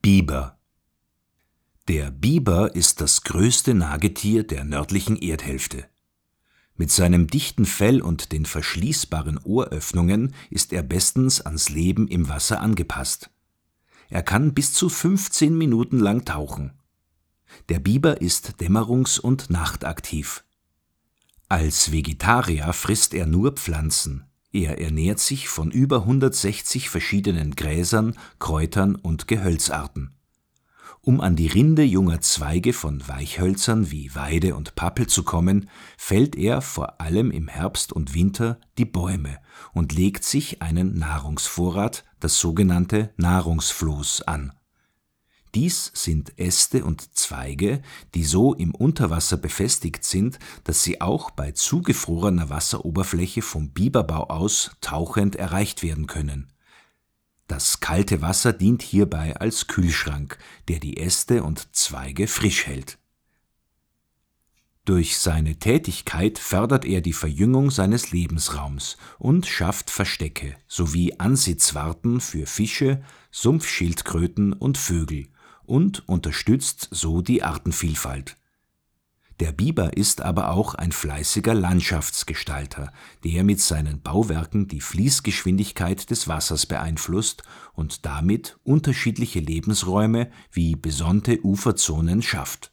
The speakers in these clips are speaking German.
Biber. Der Biber ist das größte Nagetier der nördlichen Erdhälfte. Mit seinem dichten Fell und den verschließbaren Ohröffnungen ist er bestens ans Leben im Wasser angepasst. Er kann bis zu 15 Minuten lang tauchen. Der Biber ist dämmerungs- und nachtaktiv. Als Vegetarier frisst er nur Pflanzen. Er ernährt sich von über 160 verschiedenen Gräsern, Kräutern und Gehölzarten. Um an die Rinde junger Zweige von Weichhölzern wie Weide und Pappel zu kommen, fällt er vor allem im Herbst und Winter die Bäume und legt sich einen Nahrungsvorrat, das sogenannte Nahrungsfloß, an. Dies sind Äste und Zweige, die so im Unterwasser befestigt sind, dass sie auch bei zugefrorener Wasseroberfläche vom Biberbau aus tauchend erreicht werden können. Das kalte Wasser dient hierbei als Kühlschrank, der die Äste und Zweige frisch hält. Durch seine Tätigkeit fördert er die Verjüngung seines Lebensraums und schafft Verstecke sowie Ansitzwarten für Fische, Sumpfschildkröten und Vögel und unterstützt so die Artenvielfalt. Der Biber ist aber auch ein fleißiger Landschaftsgestalter, der mit seinen Bauwerken die Fließgeschwindigkeit des Wassers beeinflusst und damit unterschiedliche Lebensräume wie besonnte Uferzonen schafft.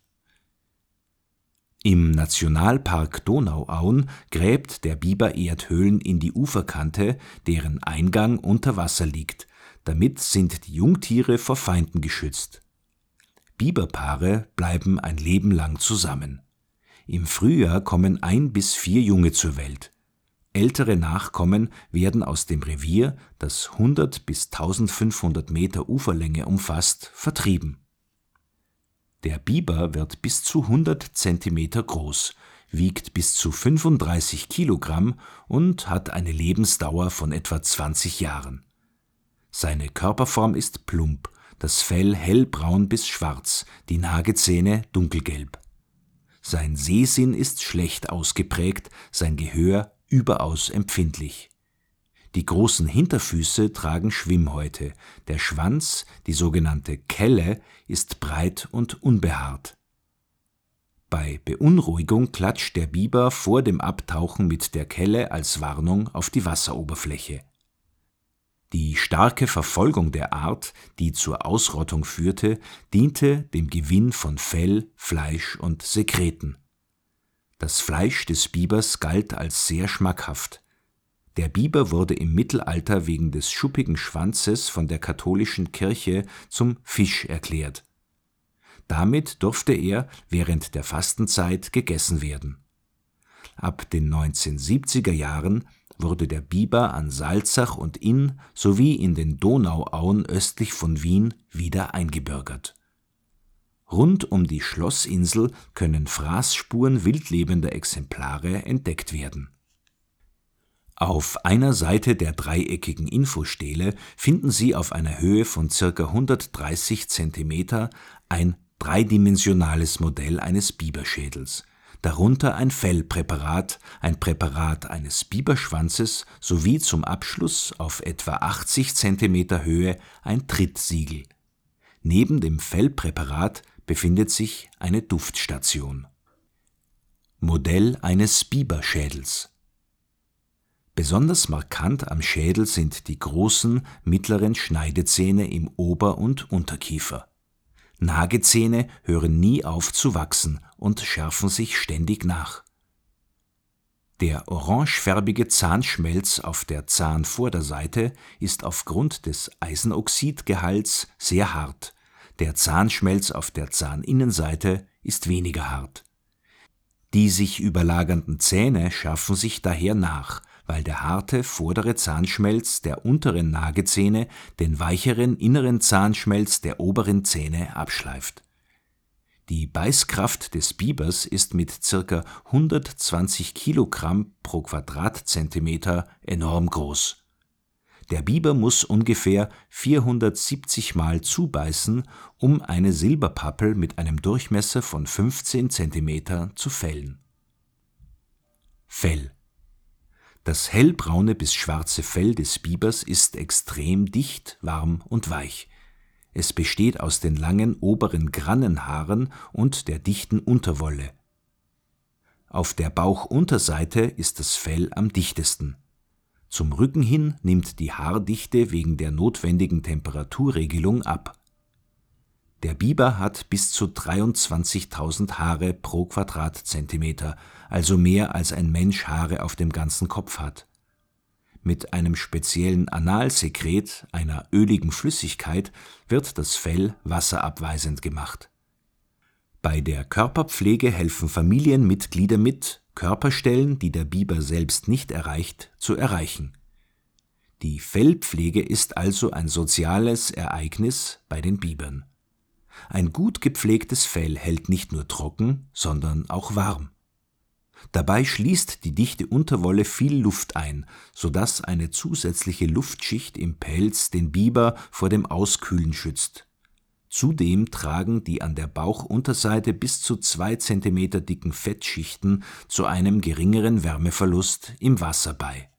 Im Nationalpark Donauauen gräbt der Biber Erdhöhlen in die Uferkante, deren Eingang unter Wasser liegt. Damit sind die Jungtiere vor Feinden geschützt. Biberpaare bleiben ein Leben lang zusammen. Im Frühjahr kommen 1 bis 4 Junge zur Welt. Ältere Nachkommen werden aus dem Revier, das 100 bis 1500 Meter Uferlänge umfasst, vertrieben. Der Biber wird bis zu 100 Zentimeter groß, wiegt bis zu 35 Kilogramm und hat eine Lebensdauer von etwa 20 Jahren. Seine Körperform ist plump, das Fell hellbraun bis schwarz, die Nagezähne dunkelgelb. Sein Sehsinn ist schlecht ausgeprägt, sein Gehör überaus empfindlich. Die großen Hinterfüße tragen Schwimmhäute, der Schwanz, die sogenannte Kelle, ist breit und unbehaart. Bei Beunruhigung klatscht der Biber vor dem Abtauchen mit der Kelle als Warnung auf die Wasseroberfläche. Die starke Verfolgung der Art, die zur Ausrottung führte, diente dem Gewinn von Fell, Fleisch und Sekreten. Das Fleisch des Bibers galt als sehr schmackhaft. Der Biber wurde im Mittelalter wegen des schuppigen Schwanzes von der katholischen Kirche zum Fisch erklärt. Damit durfte er während der Fastenzeit gegessen werden. Ab den 1970er Jahren wurde der Biber an Salzach und Inn sowie in den Donauauen östlich von Wien wieder eingebürgert. Rund um die Schlossinsel können Fraßspuren wildlebender Exemplare entdeckt werden. Auf einer Seite der dreieckigen Infostele finden Sie auf einer Höhe von ca. 130 Zentimeter ein dreidimensionales Modell eines Biberschädels. Darunter ein Fellpräparat, ein Präparat eines Biberschwanzes sowie zum Abschluss auf etwa 80 cm Höhe ein Trittsiegel. Neben dem Fellpräparat befindet sich eine Duftstation. Modell eines Biberschädels. Besonders markant am Schädel sind die großen, mittleren Schneidezähne im Ober- und Unterkiefer. Nagezähne hören nie auf zu wachsen und schärfen sich ständig nach. Der orangefarbige Zahnschmelz auf der Zahnvorderseite ist aufgrund des Eisenoxidgehalts sehr hart. Der Zahnschmelz auf der Zahninnenseite ist weniger hart. Die sich überlagernden Zähne schärfen sich daher nach, weil der harte vordere Zahnschmelz der unteren Nagezähne den weicheren inneren Zahnschmelz der oberen Zähne abschleift. Die Beißkraft des Bibers ist mit ca. 120 Kilogramm pro Quadratzentimeter enorm groß. Der Biber muss ungefähr 470 Mal zubeißen, um eine Silberpappel mit einem Durchmesser von 15 Zentimeter zu fällen. Fell. Das hellbraune bis schwarze Fell des Bibers ist extrem dicht, warm und weich. Es besteht aus den langen oberen Grannenhaaren und der dichten Unterwolle. Auf der Bauchunterseite ist das Fell am dichtesten. Zum Rücken hin nimmt die Haardichte wegen der notwendigen Temperaturregelung ab. Der Biber hat bis zu 23.000 Haare pro Quadratzentimeter, also mehr als ein Mensch Haare auf dem ganzen Kopf hat. Mit einem speziellen Analsekret, einer öligen Flüssigkeit, wird das Fell wasserabweisend gemacht. Bei der Körperpflege helfen Familienmitglieder mit, Körperstellen, die der Biber selbst nicht erreicht, zu erreichen. Die Fellpflege ist also ein soziales Ereignis bei den Bibern. Ein gut gepflegtes Fell hält nicht nur trocken, sondern auch warm. Dabei schließt die dichte Unterwolle viel Luft ein, sodass eine zusätzliche Luftschicht im Pelz den Biber vor dem Auskühlen schützt. Zudem tragen die an der Bauchunterseite bis zu 2 cm dicken Fettschichten zu einem geringeren Wärmeverlust im Wasser bei.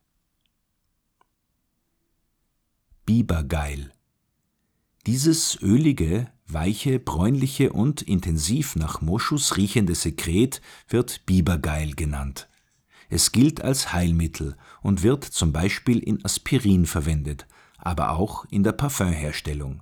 Bibergeil. Dieses ölige, weiche, bräunliche und intensiv nach Moschus riechende Sekret wird Bibergeil genannt. Es gilt als Heilmittel und wird zum Beispiel in Aspirin verwendet, aber auch in der Parfümherstellung.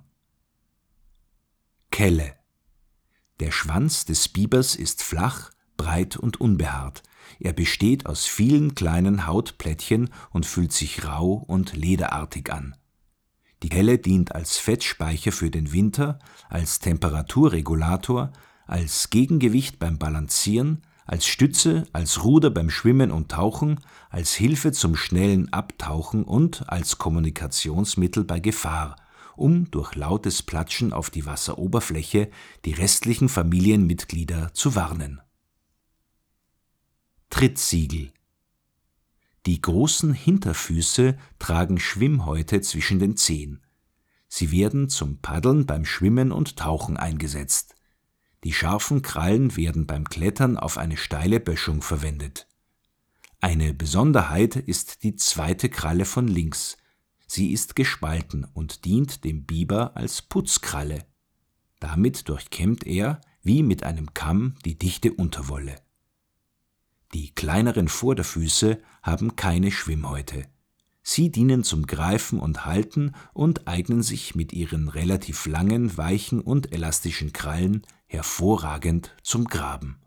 Kelle. Der Schwanz des Bibers ist flach, breit und unbehaart. Er besteht aus vielen kleinen Hautplättchen und fühlt sich rau und lederartig an. Die Kelle dient als Fettspeicher für den Winter, als Temperaturregulator, als Gegengewicht beim Balancieren, als Stütze, als Ruder beim Schwimmen und Tauchen, als Hilfe zum schnellen Abtauchen und als Kommunikationsmittel bei Gefahr, um durch lautes Platschen auf die Wasseroberfläche die restlichen Familienmitglieder zu warnen. Trittsiegel. Die großen Hinterfüße tragen Schwimmhäute zwischen den Zehen. Sie werden zum Paddeln beim Schwimmen und Tauchen eingesetzt. Die scharfen Krallen werden beim Klettern auf eine steile Böschung verwendet. Eine Besonderheit ist die zweite Kralle von links. Sie ist gespalten und dient dem Biber als Putzkralle. Damit durchkämmt er, wie mit einem Kamm, die dichte Unterwolle. Die kleineren Vorderfüße haben keine Schwimmhäute. Sie dienen zum Greifen und Halten und eignen sich mit ihren relativ langen, weichen und elastischen Krallen hervorragend zum Graben.